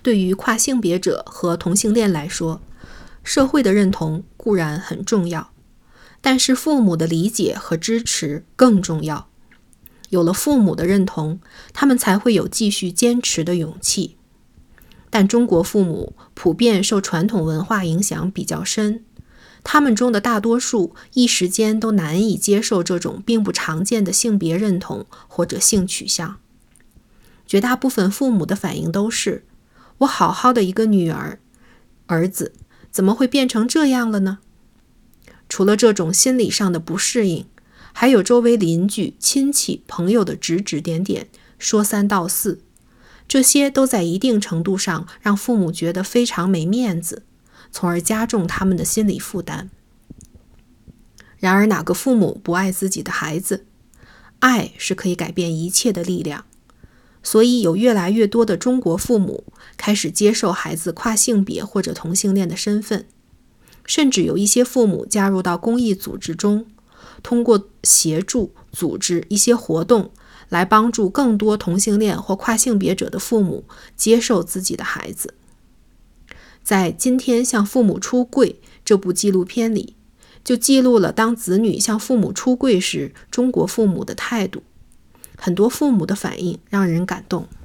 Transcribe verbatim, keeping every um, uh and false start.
对于跨性别者和同性恋来说，社会的认同固然很重要，但是父母的理解和支持更重要。有了父母的认同，他们才会有继续坚持的勇气。但中国父母普遍受传统文化影响比较深，他们中的大多数一时间都难以接受这种并不常见的性别认同或者性取向。绝大部分父母的反应都是：我好好的一个女儿、儿子，怎么会变成这样了呢？除了这种心理上的不适应，还有周围邻居、亲戚、朋友的指指点点、说三道四，这些都在一定程度上让父母觉得非常没面子，从而加重他们的心理负担。然而，哪个父母不爱自己的孩子？爱是可以改变一切的力量。所以有越来越多的中国父母开始接受孩子跨性别或者同性恋的身份，甚至有一些父母加入到公益组织中，通过协助组织一些活动来帮助更多同性恋或跨性别者的父母接受自己的孩子。在《今天向父母出柜》这部纪录片里，就记录了当子女向父母出柜时中国父母的态度。很多父母的反应让人感动。